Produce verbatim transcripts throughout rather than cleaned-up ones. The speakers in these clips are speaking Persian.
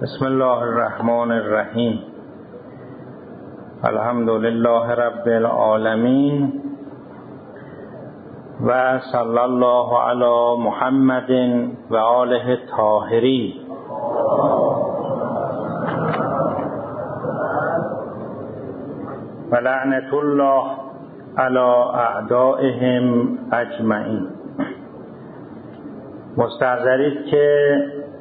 بسم الله الرحمن الرحیم. الحمد لله رب العالمین و صلی الله علی محمد و آله الطاهرین. و لعنت الله علی اعدائهم اجمعین. مستحضرید که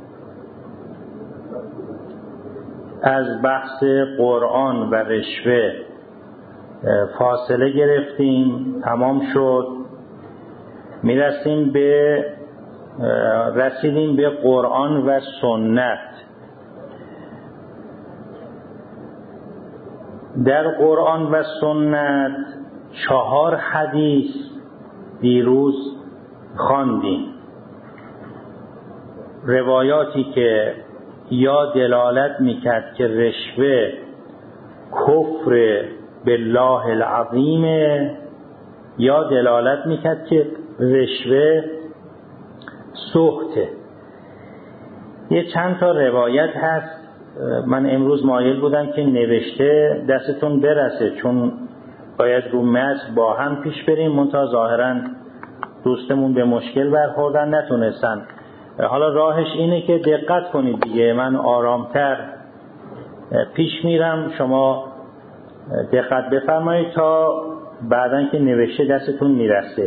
از بحث قرآن و رشوه فاصله گرفتیم، تمام شد. میرسیم به رسیدیم به قرآن و سنت. در قرآن و سنت چهار حدیث دیروز خواندیم، روایاتی که یا دلالت میکرد که رشوه کفر بالله العظیم، یا دلالت میکرد که رشوه سخته. یه چند تا روایت هست، من امروز مایل بودم که نوشته دستتون برسه، چون باید رو متن با هم پیش بریم، منتها ظاهرا دوستمون به مشکل برخوردن، نتونستن. حالا راهش اینه که دقت کنید دیگه، من آرامتر پیش میرم، شما دقت بفرمایید تا بعدن که نوشته دستتون میرسه.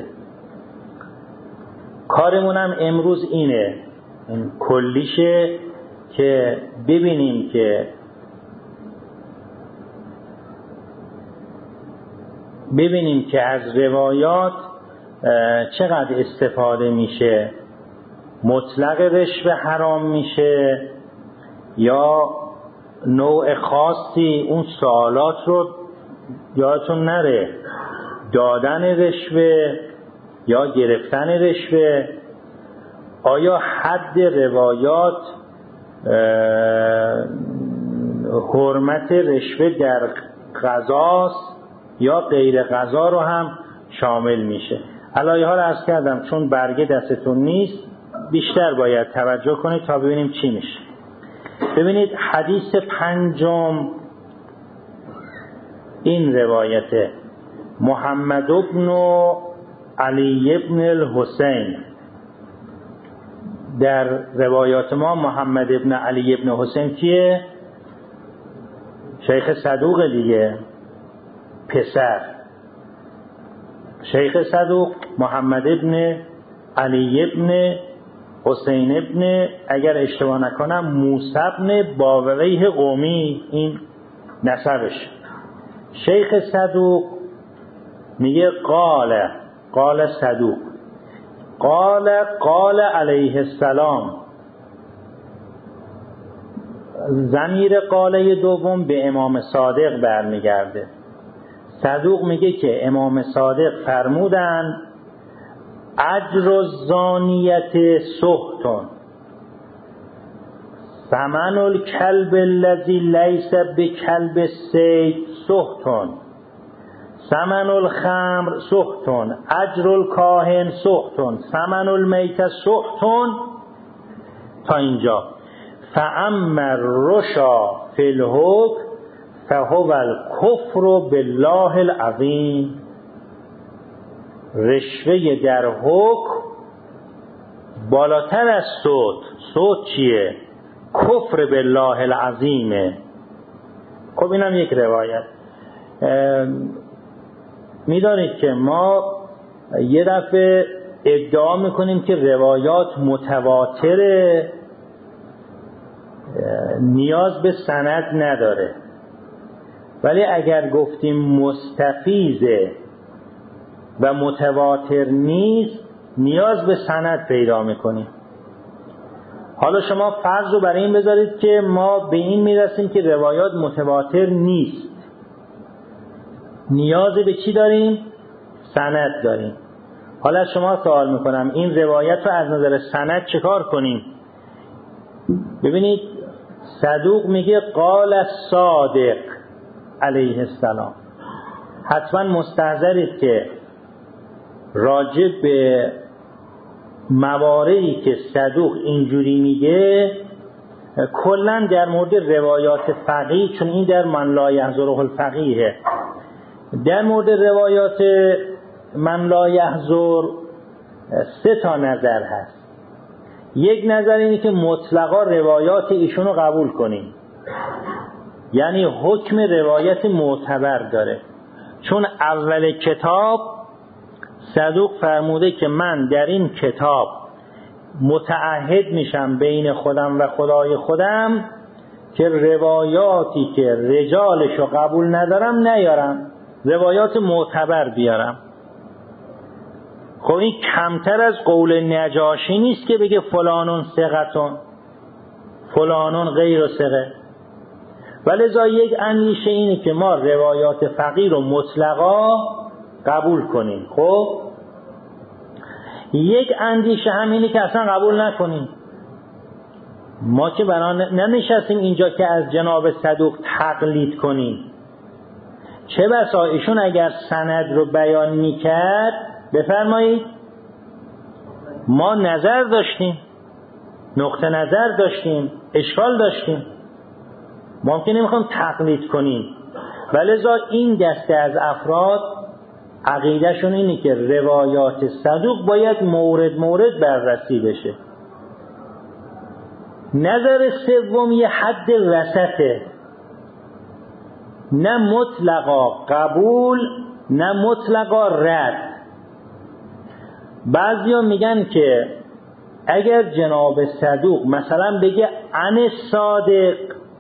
کارمونم امروز اینه، این کلیشه، که ببینیم که ببینیم که از روایات چقدر استفاده میشه، مطلق رشوه حرام میشه یا نوع خاصی اون سوالات رو یادتون نره، دادن رشوه یا گرفتن رشوه، آیا حد روایات حرمت رشوه در قضاست یا غیر قضا رو هم شامل میشه. علایه حال عرض کردم چون برگه دستتون نیست بیشتر باید توجه کنید تا ببینیم چی میشه. ببینید حدیث پنجم این روایته: محمد ابن علی ابن الحسین. در روایات ما محمد ابن علی ابن حسین کیه؟ شیخ صدوق دیگه، پسر شیخ صدوق محمد ابن علی ابن حسین ابن، اگر اشتباه نکنم موسی ابن باوریه قومی، این نسبش. شیخ صدوق میگه قال قال صدوق قال قال علیه السلام. ضمیر قاله دوم به امام صادق برمیگرده. صدوق میگه که امام صادق فرمودن اجر الزانیت سحتون، ثمن الکلب الذی لیس بکلب الصید سحتون، ثمن الخمر سحتون، اجر الکاهن سحتون، ثمن المیت سحتون تا اینجا. فاما الرشا فی الحکم فهو الکفر بالله العظیم. رشوه در حکم بالاتر از صوت. صوت چیه؟ کفر بالله العظیمه. خب اینم یک روایت. میدانید که ما یه دفعه ادعا میکنیم که روایات متواتره، نیاز به سند نداره، ولی اگر گفتیم مستفیضه و متواتر نیست نیاز به سند پیدا میکنیم. حالا شما فرض رو برای این بذارید که ما به این میرسیم که روایات متواتر نیست، نیاز به چی داریم؟ سند داریم. حالا شما سوال میکنم این روایت رو از نظر سند چه کار کنیم؟ ببینید صدوق میگه قال الصادق علیه السلام. حتما مستحضرید که راجع به مواردی که صدوق اینجوری میگه کلا در مورد روایات فقیه، چون این در من لا یحضره الفقیه، در مورد روایات من لا یحضر سه تا نظر هست. یک نظر اینه که مطلقا روایات ایشونو قبول کنیم، یعنی حکم روایت معتبر داره، چون اول کتاب صدوق فرموده که من در این کتاب متعهد میشم بین خودم و خدای خودم که روایاتی که رجالشو قبول ندارم نیارم، روایات معتبر بیارم. خب این کمتر از قول نجاشی نیست که بگه فلانون ثقتون فلانون غیر ثقه. ولذا یک اندیشه اینه که ما روایات فقیه رو مطلقا قبول کنیم. خب یک اندیشه هم اینه که اصلا قبول نکنیم. ما که بنا ننشستیم اینجا که از جناب صدوق تقلید کنیم. چه بسا ایشون اگر سند رو بیان میکرد، بفرمایید، ما نظر داشتیم، نقطه نظر داشتیم، اشکال داشتیم، ممکنه میخوام تقلید کنیم. ولذا این دسته از افراد عقیدهشون اینه که روایات صدوق باید مورد مورد بررسی بشه. نظر سوم یه حد وسطه، نه مطلقا قبول نه مطلقا رد. بعضیا میگن که اگر جناب صدوق مثلا بگه عن صادق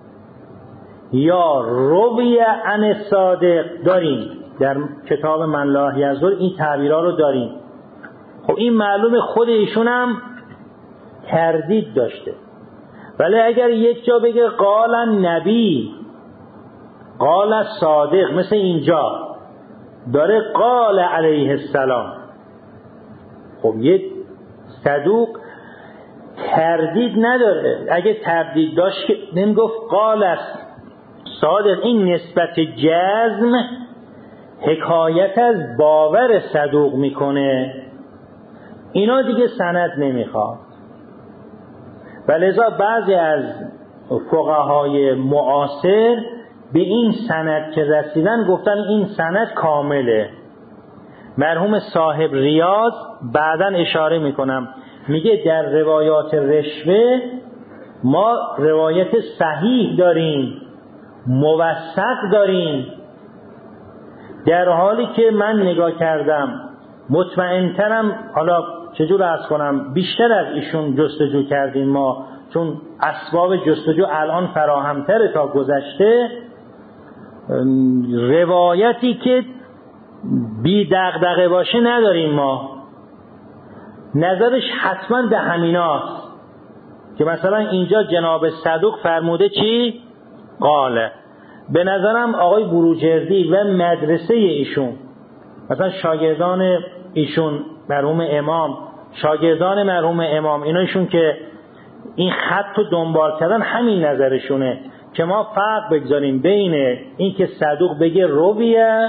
یا روی عن صادق، داریم در کتاب من لا یحضر این تعبیرها رو داریم. خب این معلوم خود ایشون هم تردید داشته. ولی اگر یک جا بگه قال نبی قال صادق، مثل اینجا داره قال علیه السلام، خب یک صدوق تردید نداره. اگه تردید داشت که نمیگفت قال است صادق. این نسبت جزم حکایت از باور صدوق میکنه، اینا دیگه سند نمیخواد. ولذا بعضی از فقهای معاصر به این سند که رسیدن گفتن این سند کامله. مرحوم صاحب ریاض بعداً اشاره میکنم، میگه در روایات رشوه ما روایت صحیح داریم، موثق داریم، در حالی که من نگاه کردم مطمئن‌ترم، حالا چجور عرض کنم، بیشتر از ایشون جستجو کردیم ما، چون اسباب جستجو الان فراهمتره تا گذشته. روایتی که بی دغدغه باشه نداریم ما. نظرش حتما به همیناست که مثلا اینجا جناب صدوق فرموده چی؟ قاله. به نظرم آقای بروجردی و مدرسه ایشون، مثلا شاگردان ایشون مرحوم امام، شاگردان مرحوم امام، اینایشون که این خط رو دنبال کردن، همین نظرشونه که ما فرق بگذاریم بین این که صدوق بگه رویه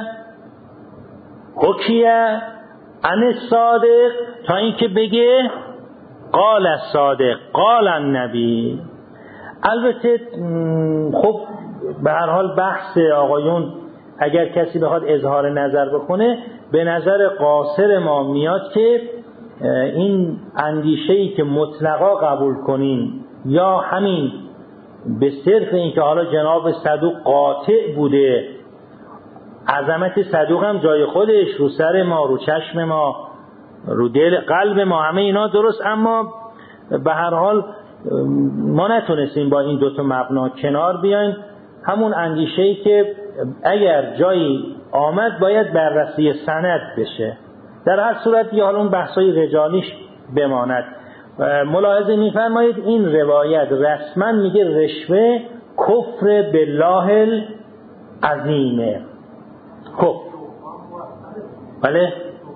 حکیه عن صادق تا این که بگه قال الصادق قال النبی. البته خب به هر حال بحث آقایون، اگر کسی بخواد اظهار نظر بکنه، به نظر قاصر ما میاد که این اندیشه‌ای که مطلقا قبول کنیم یا همین به صرف این که حالا جناب صدوق قاطع بوده، عظمت صدوق هم جای خودش، رو سر ما، رو چشم ما، رو دل قلب ما، همه اینا درست، اما به هر حال ما نتونستیم با این دوتا مبنا کنار بیایم. همون اندیشه‌ای که اگر جایی آمد باید بررسی سند بشه. در هر صورت یا حالا اون بحثای رجالیش بماند. ملاحظه می‌فرمایید این روایت رسما میگه رشوه کفر بالله العظیمه. خب بله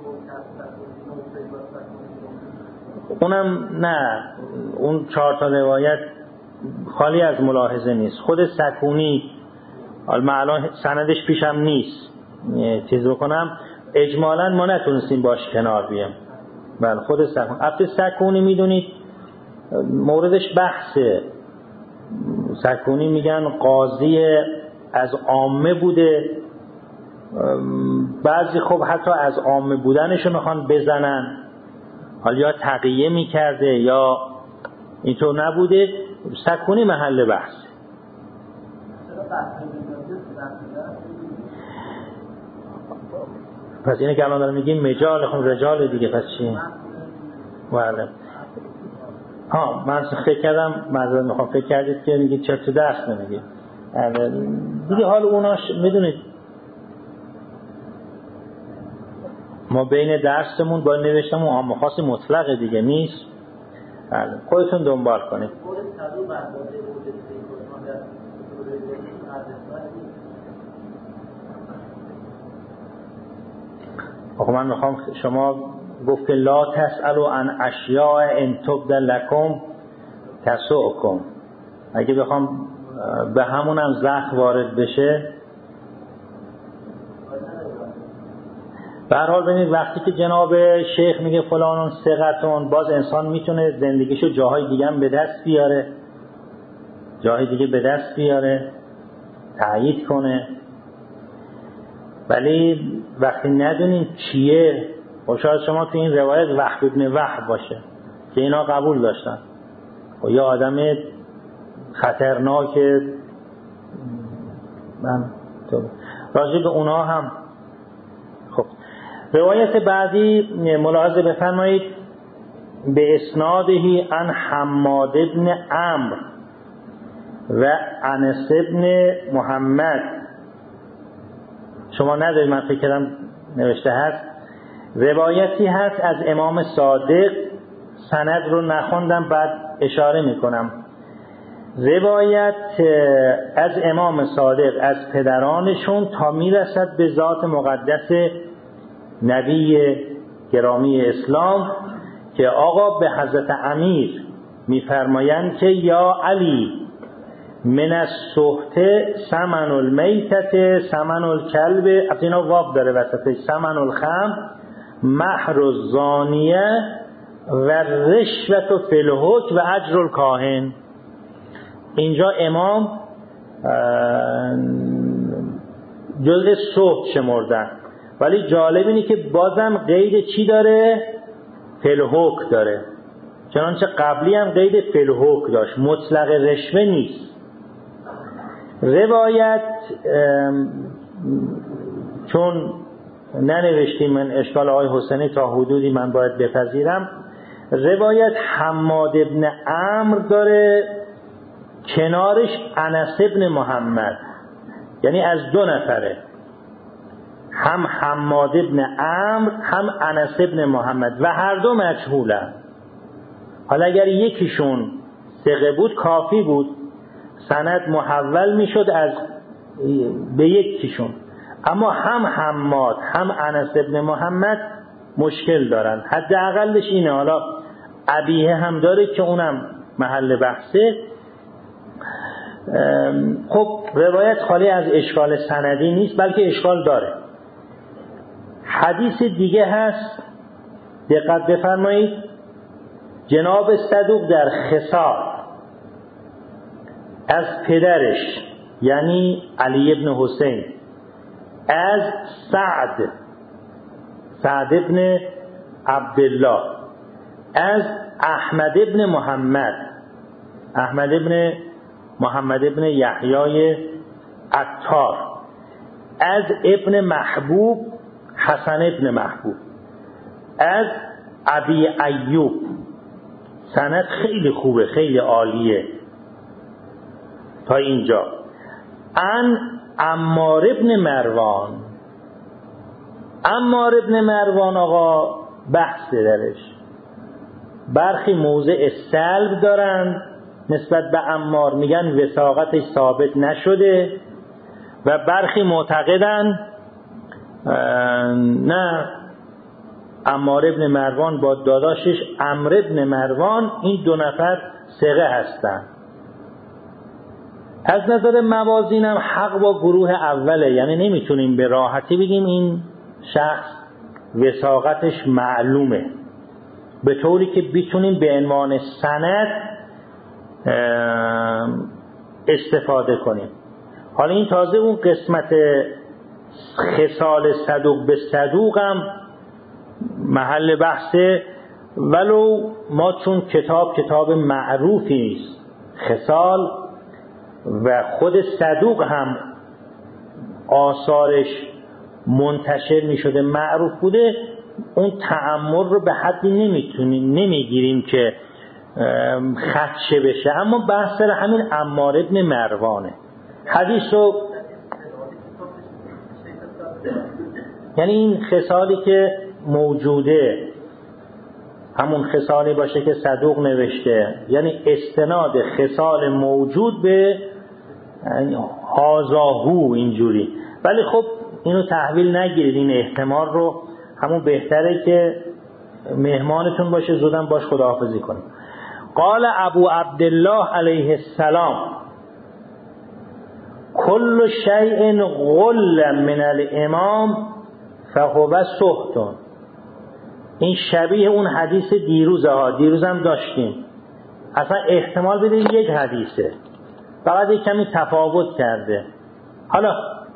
اونم نه، اون چهار تا روایت خالی از ملاحظه نیست. خود سکونی الان سندش پیشم نیست چیز بکنم، اجمالا ما نتونستیم باش کنار بیام. بله خود سکونی، البته سکونی میدونید موردش بحثه، سکونی میگن قاضی از عامه بوده، بعضی خب حتی از عامه بودنشو میخوان بزنن، حالا یا تقیه میکرده یا اینطور نبوده. سکونی محل بحث. پس اینه که الان دارم میگیم مجال خب رجال دیگه، پس چی؟ بله. ها من فکر کردم معذرت میخوام، فکر کردید که میگید چرا تو درس نمیگید دیگه. حال اوناش میدونید ما بین درسمون با نوشتمون عام خاص مطلق دیگه نیست. بله خودتون دنبال کنید. آخه من میخوام شما گفت که لا تسألوا عن اشیاء ان تبد لکم تسؤکم، اگه بخوام به همونم زخم وارد بشه. به هر حال ببینید وقتی که جناب شیخ میگه فلانون ثقتون، باز انسان میتونه زندگیشو جاهای دیگه هم به دست بیاره، جاهای دیگه به دست بیاره تأیید کنه، ولی وقتی ندونیم کیه، و شاید شما تو این روایت وهب ابن وهب باشه که اینا قبول داشتن و یا آدم خطرناک، من راجع به اونا هم. خب روایت بعدی ملاحظه بفرمایید، به اسنادهی عن حماد ابن عمرو و انس ابن محمد. شما ندارید، من فکر کردم نوشته هست. روایتی هست از امام صادق، سند رو نخوندم بعد اشاره میکنم. روایت از امام صادق از پدرانشون تا میرسد به ذات مقدس نبی گرامی اسلام که آقا به حضرت امیر میفرمایند که یا علی من السحت سمن المیتت سمن الکلب، از اینا واب داره وسطش، سمن الخمر مهر الزانیه و رشوت فی الحکم و اجر الکاهن. اینجا امام جزء سحت شمردن، ولی جالب اینه که بازم قید چی داره؟ فی الحکم داره، چنانچه قبلی هم قید فی الحکم داشت، مطلق رشوه نیست. روایت چون ننوشتیم، من اشکال آقای حسینی تا حدودی من باید بپذیرم. روایت حماد ابن عمرو داره، کنارش انس ابن محمد، یعنی از دو نفره، هم حماد ابن عمرو هم انس ابن محمد و هر دو مجهولن. حالا اگر یکیشون ثقه بود کافی بود، سند محول میشد از به یکیشون، اما هم حماد هم انس ابن محمد مشکل دارن. حداقلش اینه. حالا ابیه هم داره که اونم محل بحثه. خب روایت خالی از اشکال سندی نیست، بلکه اشکال داره. حدیث دیگه هست، دقت بفرمایید. جناب صدوق در خصال از پدرش یعنی علی ابن حسین، از سعد سعد ابن عبدالله، از احمد ابن محمد احمد ابن محمد ابن یحیای عطار، از ابن محبوب حسن ابن محبوب، از ابی ایوب. سند خیلی خوبه، خیلی عالیه تا اینجا. ان عمار ابن مروان. عمار ابن مروان آقا بحث درش، برخی موضع سلب دارن نسبت به عمار، میگن وثاقتش ثابت نشده، و برخی معتقدن نه، عمار ابن مروان با داداشش عمرو ابن مروان این دو نفر ثقه هستن. از نظر موازین هم حق با گروه اوله، یعنی نمیتونیم به راحتی بگیم این شخص وثاقتش معلومه، به طوری که بتونیم به عنوان سند استفاده کنیم. حالا این تازه اون قسمت خصال صدوق به صدوق هم محل بحثه، ولو ما چون کتاب کتاب معروفی نیست، خصال و خود صدوق هم آثارش منتشر می شده معروف بوده، اون تأمل رو به حدی نمیتونیم نمیگیریم که خدشه بشه. اما بحث سر همین عمار ابن مروانه. حدیث رو یعنی این خصالی که موجوده همون خصالی باشه که صدوق نوشته، یعنی استناد خصال موجود به هازاهو اینجوری. ولی خب اینو تحویل نگیرید، این احتمال رو، همون بهتره که مهمانتون باشه زودم باش خداحافظی کنیم. قال ابو عبدالله علیه السلام کل شیء غل من الامام فهو سحت. این شبیه اون حدیث دیروزه ها، دیروز هم داشتیم، اصلا احتمال بدیم یک حدیثه، فقط یک کمی تفاوت کرده. حالا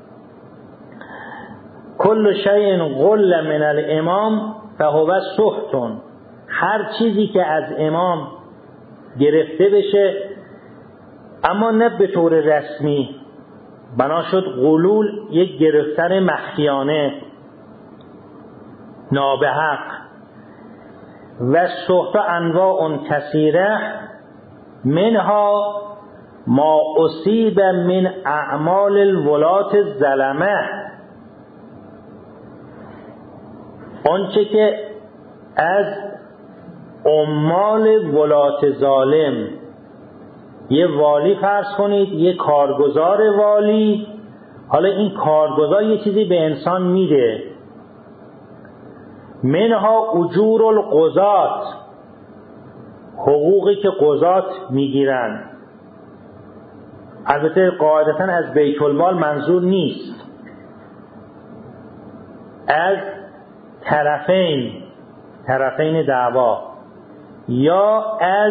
کل شیء غل من الامام فهو سحت، هر چیزی که از امام گرفته بشه اما نه به طور رسمی، بنا شد غلول یک گرفتن مخفیانه نابحق. و سحت انواع کثیره منها ما اصیب من اعمال الولات الظلمه، آنچه که از عمال ولات ظالم، یه والی فرض کنید، یه کارگزار والی، حالا این کارگزار یه چیزی به انسان میده، منها اجور القضات، حقوقی که قضات میگیرن، البته قاعدتا از بیت المال منظور نیست، از طرفین طرفین دعوا، یا از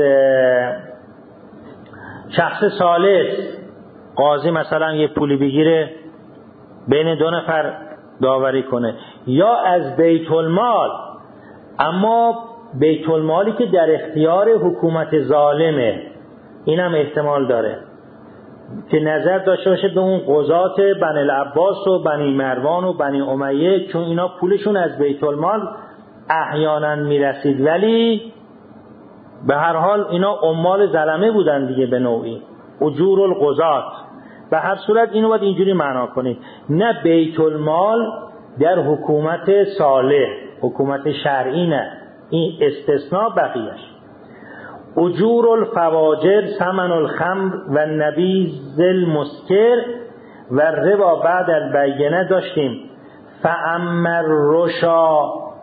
شخص ثالث، قاضی مثلا یه پولی بگیره بین دو نفر داوری کنه، یا از بیت المال، اما بیت المالی که در اختیار حکومت ظالمه، اینم احتمال داره که نظر داشته باشه به اون قضات بنی العباس و بنی مروان و بنی امیه، چون اینا پولشون از بیت المال احیانا میرسید، ولی به هر حال اینا عمال ظلمه بودن دیگه به نوعی، اجور القضات. به هر صورت اینو باید اینجوری معنا کنید، نه بیت المال در حکومت صالح، حکومت شرعی نه، این استثناء بقیهش. اجور الفواجر ثمن الخمر و نبیذ المسکر و ربا بعد البینه داشتیم. فاما الرشا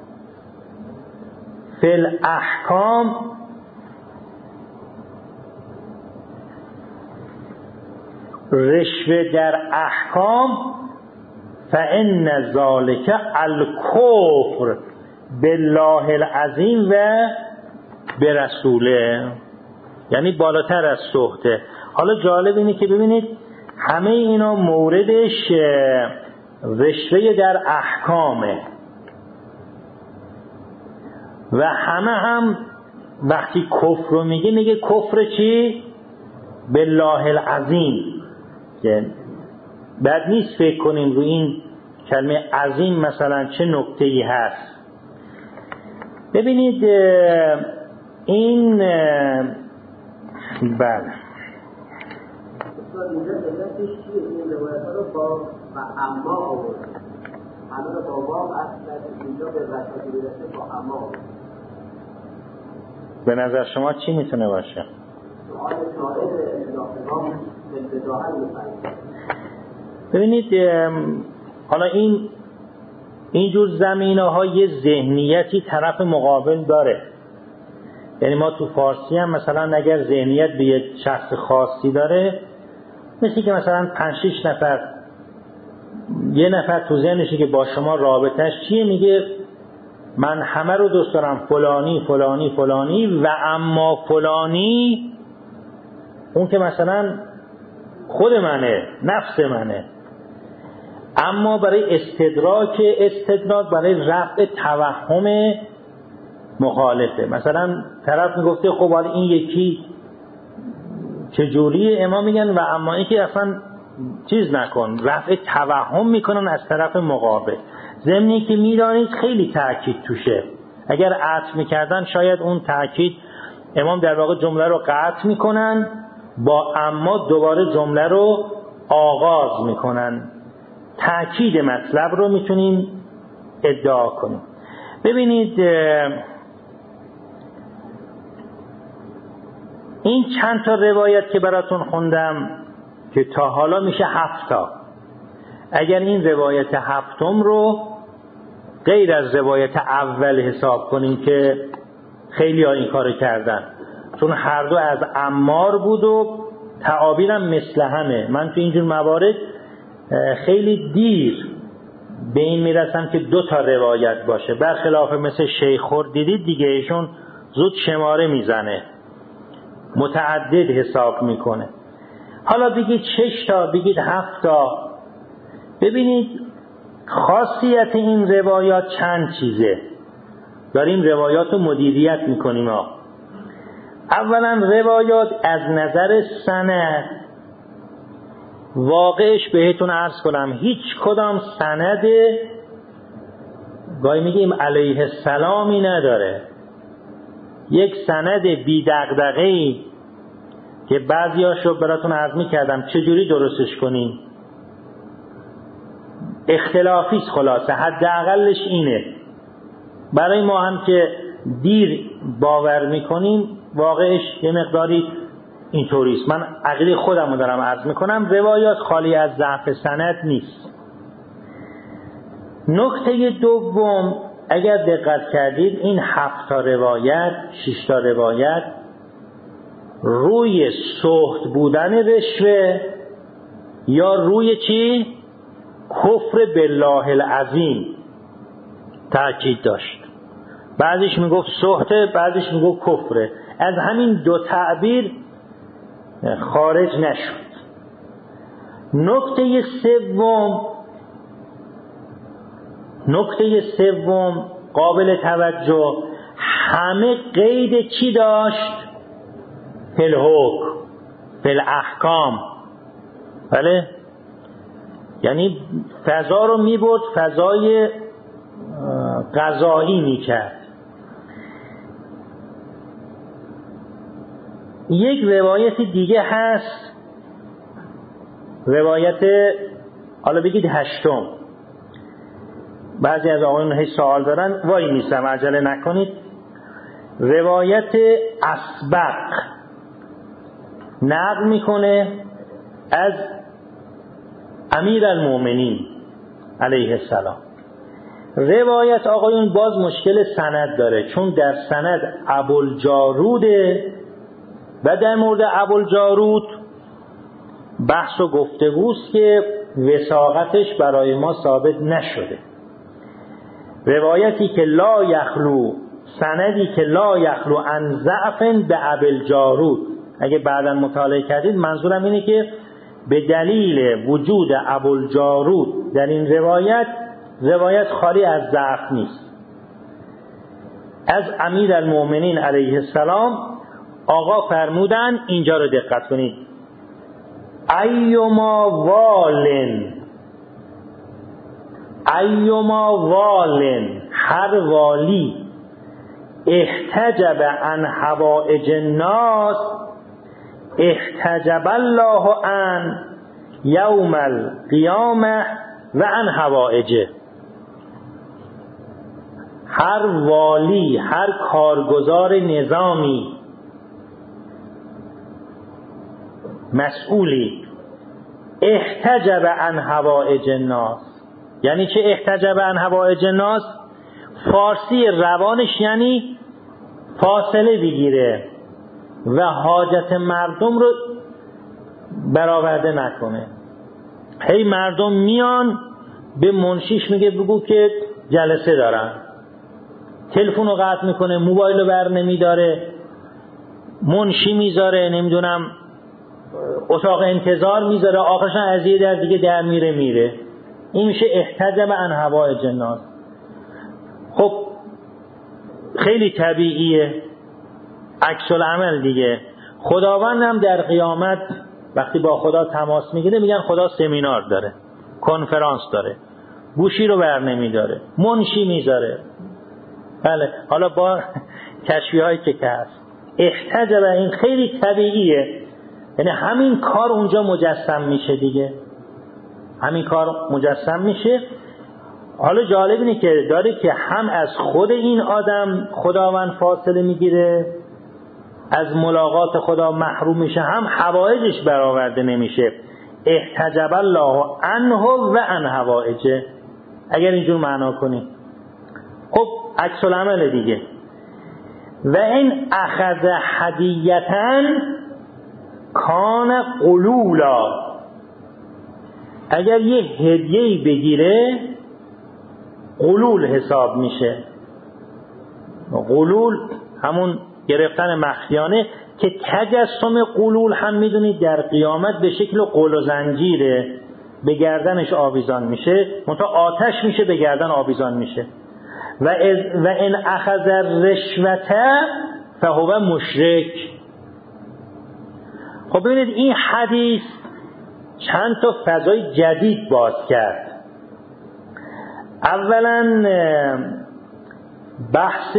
فی الاحکام رشوه در احکام فان ذلک الکفر بالله العظیم و برسوله، یعنی بالاتر از سحته. حالا جالب اینه که ببینید همه اینا موردش رشوه در احکامه و همه هم وقتی کفر رو میگه میگه کفر چی؟ بالله العظیم. بعد نیست فکر کنیم رو این کلمه عظیم مثلا چه نکته‌ای هست. ببینید این بله به نظر شما چی میتونه باشه؟ ببینید حالا این اینجور زمینه ها یه ذهنیتی طرف مقابل داره. یعنی ما تو فارسی هم مثلا اگر ذهنیت به یک شخص خاصی داره، مثل که مثلا پنج شش نفر یه نفر تو ذهنشه که با شما رابطهش چیه، میگه من همه رو دوست دارم، فلانی فلانی فلانی و اما فلانی، اون که مثلا خود منه، نفس منه. اما برای استدراک استدراک برای رفع توهم مخالفه. مثلا طرف میگفته خب حالا این یکی چجوریه، امام میگن و اما این که اصلا چیز نکن، رفع توهم میکنن از طرف مقابل. ضمنی که میدانید خیلی تأکید توشه، اگر عطف میکردن شاید اون تأکید، امام در واقع جمله رو قطع میکنن با اما دوباره جمله رو آغاز میکنن. تأکید مطلب رو میتونیم ادعا کنیم. ببینید این چند تا روایت که براتون خوندم که تا حالا میشه هفت تا. اگر این روایت هفتم رو غیر از روایت اول حساب کنیم که خیلی ها این کارو کردن، چون هر دو از عمار بود و تعابیرم مثل همه. من تو اینجور موارد خیلی دیر به این میرسم که دو تا روایت باشه، برخلاف مثل شیخور دیدید دیگه، ایشون زود شماره میزنه، متعدد حساب میکنه. حالا بگید شش تا، بگید هفت تا. ببینید خاصیت این روایات چند چیزه، داریم روایات رو مدیریت میکنیم ها. اولا روایات از نظر سند، واقعش بهتون عرض کنم هیچ کدام سند گاهی میگیم علیه السلامی نداره. یک سند بی دغدغه‌ای که بعضیاشو براتون عرض میکردم چجوری درستش کنیم، اختلافیست، خلاصه حداقلش اینه. برای ما هم که دیر باور میکنیم واقعش یه مقداری اینطوریست. من عقیده خودم رو دارم عرض میکنم، روایات خالی از ضعف سند نیست. نکته دوم، اگر دقت کردید این هفت تا روایت، شش تا روایت روی سخط بودن رشوه یا روی چی؟ کفر بالله العظیم تأکید داشت. بعضیش میگفت سخطه، بعضیش میگفت کفره. از همین دو تعبیر خارج نشد. نکته سوم، نکته سوم قابل توجه، همه قید چی داشت؟ فی الحکم، فی الاحکام. بله، یعنی فضا رو میبرد فضای قضایی میکرد. یک روایت دیگه هست، روایت حالا بگید هشتم. بعضی از آقایون هیچ سوال دارن، وای میسم عجله نکنید. روایت اسبق نقل میکنه از امیر المؤمنین علیه السلام. روایت آقایون باز مشکل سند داره، چون در سند ابوالجاروده و در مورد ابوالجارود بحث و گفتگوست که وثاقتش برای ما ثابت نشده. روایتی که لا یخلو، سندی که لا یخلو عن ضعف به ابوالجارود، اگه بعداً مطالعه کردید منظورم اینه که به دلیل وجود ابوالجارود در این روایت، روایت خالی از ضعف نیست. از امیر المؤمنین علیه السلام آقا فرمودن، اینجا رو دقت کنید، ایما والن، ایما والن، هر والی احتجب عن حوائج الناس احتجب الله عن یوم القیامه و عن حوائجه. هر والی، هر کارگزار نظامی، مسئولی احتجب عن حوائج الناس، یعنی چه احتجب عن حوائج الناس؟ فارسی روانش یعنی فاصله بگیره و حاجت مردم رو برآورده نکنه. هی مردم میان به منشیش میگه بگو که جلسه دارن، تلفن رو قطع میکنه، موبایل رو بر نمیداره، منشی میذاره نمیدونم اتاق انتظار میذاره، آخرش از یه در دیگه در میره میره. این میشه احتجب عن حوائج الناس. خب خیلی طبیعیه، عکس العمل دیگه. خداوند هم در قیامت وقتی با خدا تماس میگیره میگن خدا سمینار داره، کنفرانس داره، گوشی رو بر نمیداره، منشی میذاره. بله، حالا با کشفی هایی که هست احتجب، این خیلی طبیعیه. یعنی همین کار اونجا مجسم میشه دیگه، همین کار مجسم میشه. حالا جالب اینه که داره که هم از خود این آدم خداوند فاصله میگیره، از ملاقات خدا محروم میشه، هم حوائجش برآورده نمیشه. احتجب الله عنه و عن حوائجه، اگر اینجور معنا کنی. خب عکس العمل دیگه. و این اخذ هدیتن کان قلولا، اگر یه هدیه‌ای بگیره قلول حساب میشه. قلول همون گرفتن مخفیانه که تجسم قلول هم میدونید در قیامت به شکل قل و زنجیره، به گردنش آویزان میشه، منتها آتش میشه به گردن آویزان میشه. و و ان اخذ الرشوه فهو مشرک. خب ببینید این حدیث چند تا فضای جدید باز کرد. اولا بحث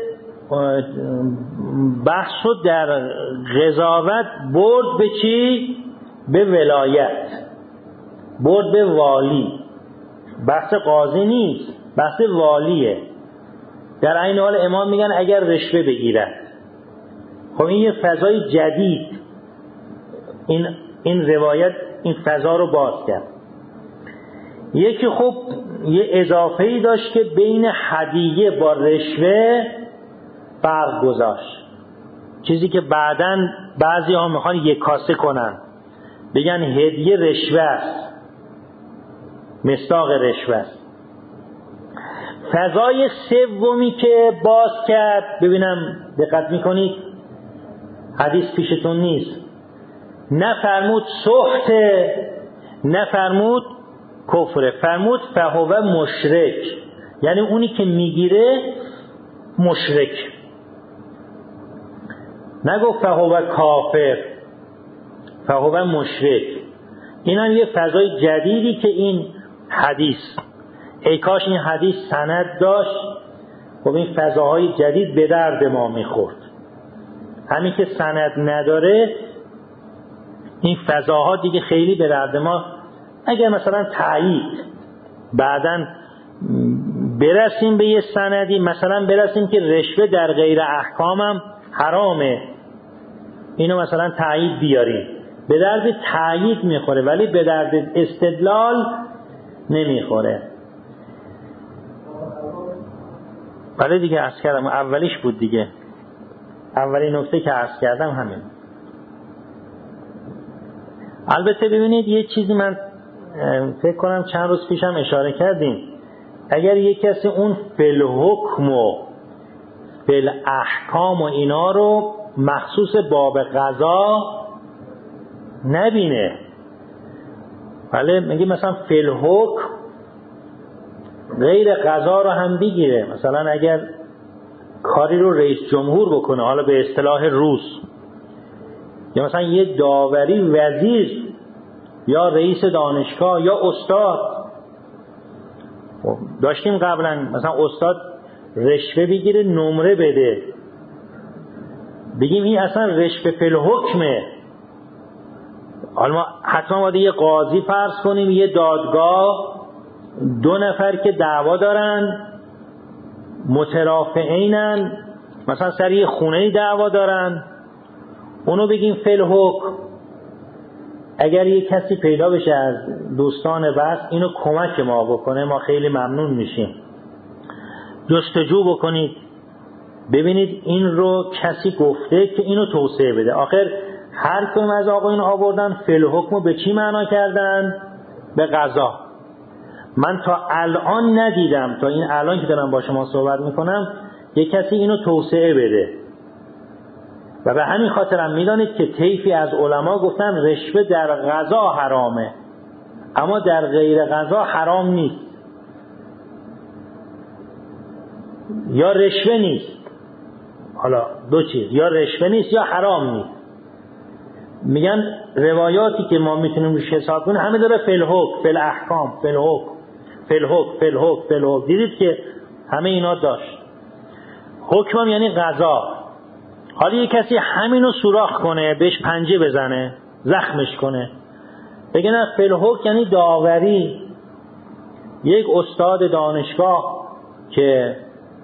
بحثو در قضاوت برد به چی؟ به ولایت، برد به والی. بحث قاضی نیست، بحث والیه. در این حال امام میگن اگر رشوه بگیرد. خب این یه فضای جدید، این این روایت این فضا رو باز کرد. یکی خب یه اضافه‌ای داشت که بین هدیه با رشوه فرق گذاشت، چیزی که بعداً بعضی ها میخوان یک کاسه کنن، بگن هدیه رشوه است، مصداق رشوه است. فضای سومی که باز کرد، ببینم دقت میکنید حدیث پیشتون نیست، نه فرمود سخت، نه فرمود کفر، فرمود فهو مشرک، یعنی اونی که میگیره مشرک، نگفت فهو کافر، فهو مشرک. این هم یه فضای جدیدی که این حدیث، ای کاش این حدیث سند داشت، خب این فضاهای جدید به درد ما میخورد. همین که سند نداره این فضاها دیگه خیلی به درد ما. اگر مثلا تایید بعداً برسیم به یه سندی، مثلا برسیم که رشوه در غیر احکامم حرامه، اینو مثلا تایید بیاریم، به درد تایید میخوره ولی به درد استدلال نمیخوره. ولی دیگه عرض کردم اولیش بود دیگه، اولی نکته که عرض کردم همین. البته ببینید یه چیزی من فکر کنم چند روز پیشم اشاره کردیم، اگر یک کسی اون فل حکم و فل احکام و اینا رو مخصوص باب قضا نبینه، ولی میگه مثلا فل حکم غیر قضا رو هم بگیره، مثلا اگر کاری رو رئیس جمهور بکنه، حالا به اصطلاح روس، یا مثلا یه داوری وزیر یا رئیس دانشگاه یا استاد، داشتیم قبلا مثلا استاد رشوه بگیره نمره بده، بگیم این اصلا رشوه فل حکمه. حالا ما حتما باید یه قاضی فرض کنیم، یه دادگاه، دو نفر که دعوا دارن مترافعینن، مثلا سر یه خونه‌ای دعوا دارن، اونو بگیم فل حکم. اگر یه کسی پیدا بشه از دوستان بس اینو کمک ما بکنه، ما خیلی ممنون میشیم. جستجو بکنید ببینید این رو کسی گفته که اینو توسعه بده. آخر هر کدوم از آقایون آوردن فل حکم رو به چی معنا کردن؟ به قضا. من تا الان ندیدم، تا این الان که دارم با شما صحبت میکنم، یه کسی اینو توسعه بده. و به همین خاطر هم میدانید که طیفی از علما گفتن رشوه در غذا حرامه اما در غیر غذا حرام نیست، یا رشوه نیست، حالا دو چیز، یا رشوه نیست یا حرام نیست. میگن روایاتی که ما میتونیم روش حساب کنیم همه داره فلحک فل احکام فلحک فلحک فلحک فلحک، دیدید که همه اینا داشت. حکم یعنی قضا. حالا یک کسی همینو سوراخ کنه، بهش پنجه بزنه، زخمش کنه، بگه نه فلحک یعنی داوری. یک استاد دانشگاه که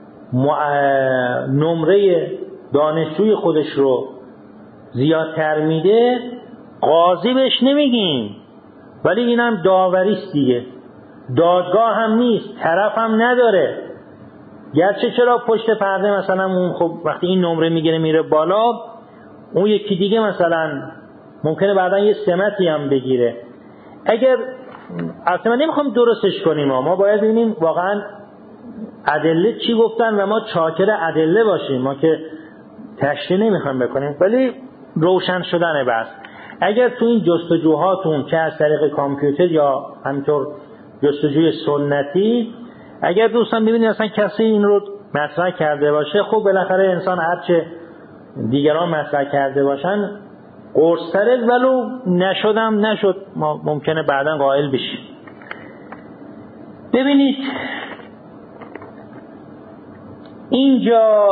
نمره دانشجوی خودش رو زیادتر میده قاضی بهش نمیگیم، ولی اینم داوریست دیگه، دادگاه هم نیست، طرف هم نداره. گرچه چرا پشت پرده مثلا اون خب وقتی این نمره میگیره میره بالا، اون یکی دیگه مثلا ممکنه بعدا یه سمتی هم بگیره. اگر اصلا نمیخوام درستش کنیم، ما باید ببینیم واقعا ادله چی گفتن و ما چاکر ادله باشیم، ما که تشریح نمیخوام بکنیم، ولی روشن شدن بس. اگر تو این جستجوهاتون که از طریق کامپیوتر یا همینطور جستجوی سنتی اگر دوستان ببینید اصلا کسی این رو مطرح کرده باشه، خب بالاخره انسان هرچه دیگران مطرح کرده باشن قرص‌تره، ولو نشدم نشد ما ممکنه بعدا قائل بشیم. ببینید اینجا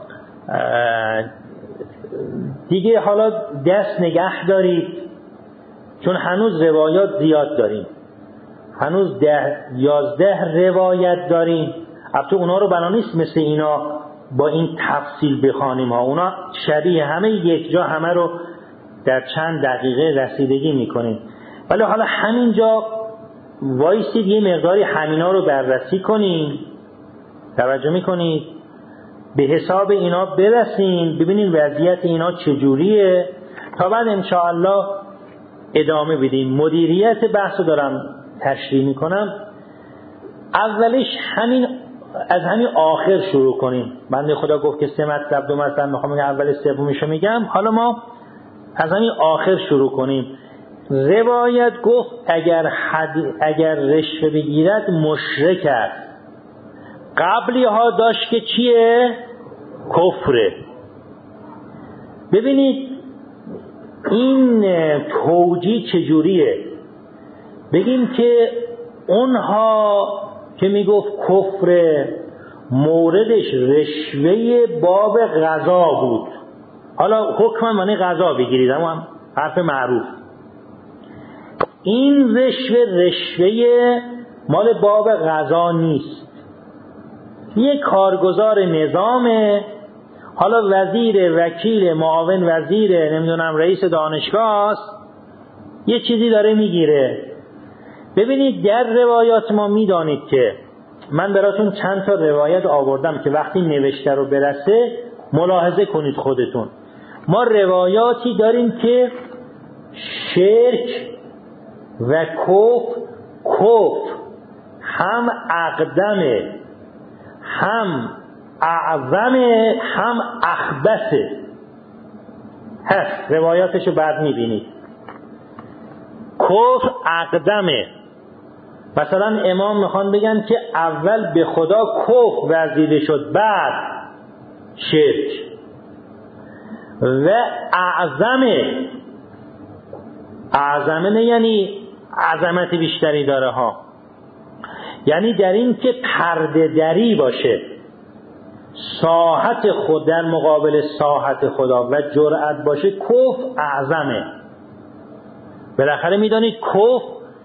دیگه حالا دست نگه دارید، چون هنوز روایات زیاد داریم، هنوز ده یازده روایت داریم. البته اونا رو بنا نیست مثل اینا با این تفصیل بخوانیم ها، اونا شبیه همه یک جا همه رو در چند دقیقه رسیدگی میکنیم، ولی حالا همینجا وایسید یه مقداری همینا رو بررسی کنیم، توجه میکنید، به حساب اینا برسیم، ببینید وضعیت اینا چجوریه، تا بعد انشاءالله ادامه بدیم. مدیریت بحث رو دارم تشریح میکنم. اولش همین از همین آخر شروع کنیم. بنده خدا گفت که سه مطلب دو مطلب میخوام اول سومیشو میگم، حالا ما از همین آخر شروع کنیم. روایت گفت اگر حد اگر رشوه بگیرد مشرک است. قبلی ها داشت که چیه؟ کفره. ببینید این توجیه چجوریه؟ بگیم که اونها که میگفت کفر موردش رشوه باب غذا بود، حالا حکم معنی غذا بگیرید، اما حرف معروف، این رشوه رشوه مال باب غذا نیست، یک کارگزار نظامه، حالا وزیر، وکیل، معاون وزیر، نمیدونم رئیس دانشگاه است، یه چیزی داره میگیره. ببینید در روایات ما میدانید که من براتون چند تا روایت آوردم که وقتی نوشته رو برسه ملاحظه کنید خودتون. ما روایاتی داریم که شرک و کفر، کفر هم اقدمه، هم اعظمه، هم اخبثه، هست روایاتشو بعد میبینید. کفر اقدمه، مثلا امام میخوان بگن که اول به خدا کفر ورزیده شد بعد شرک. و اعظمه، اعظمه نه یعنی عظمت بیشتری داره ها، یعنی در این که پرده دری باشه، ساحت خود در مقابل ساحت خدا و جرأت باشه، کفر اعظمه. بالاخره میدانید کفر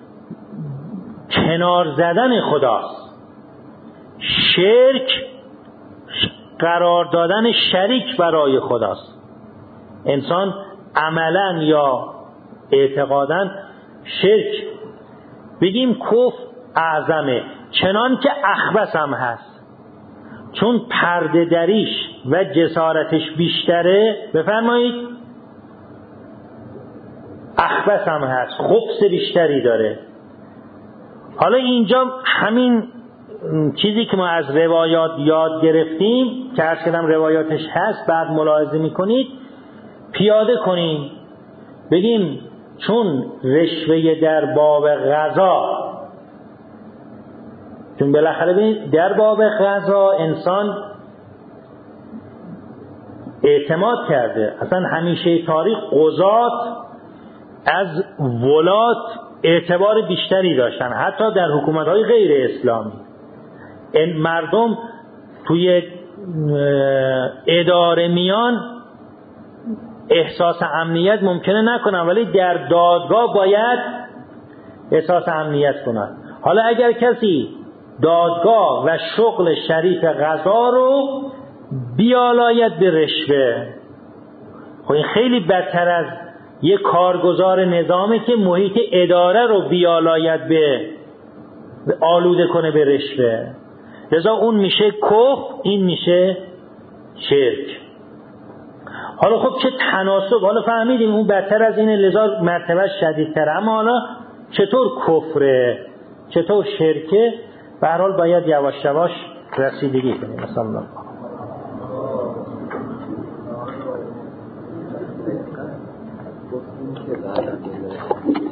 کنار زدن خداست، شرک قرار دادن شریک برای خداست. انسان عملا یا اعتقادا شرک، بگیم کفر اعظمه، چنان که اخبث هم هست، چون پرده دریش و جسارتش بیشتره، بفرمایید اخبث هم هست، خبث بیشتری داره. حالا اینجا همین چیزی که ما از روایات یاد گرفتیم که عرض کردم روایاتش هست، بعد ملاحظه میکنید پیاده کنیم، بگیم چون رشوه در باب قضا، چون بالاخره ببینید در باب قضا انسان اعتماد کرده، اصلا همیشه تاریخ قضات از ولات اعتبار بیشتری داشتن، حتی در حکومت‌های غیر اسلامی. این مردم توی اداره میان احساس امنیت ممکنه نکنن، ولی در دادگاه باید احساس امنیت کنن. حالا اگر کسی دادگاه و شغل شریف قضا رو بیالاید به رشوه، خب این خیلی بدتر از یک کارگزار نظامه که محیط اداره رو بیالاید به آلوده کنه به رشوه. لذا اون میشه کفر، این میشه شرک. حالا خب چه تناسب، حالا فهمیدیم اون بدتر از اینه، لذا مرتبه شدیدتر. اما حالا چطور کفره، چطور شرکه؟ به هر حال باید یواش یواش رسیدگی کنیم. مثلا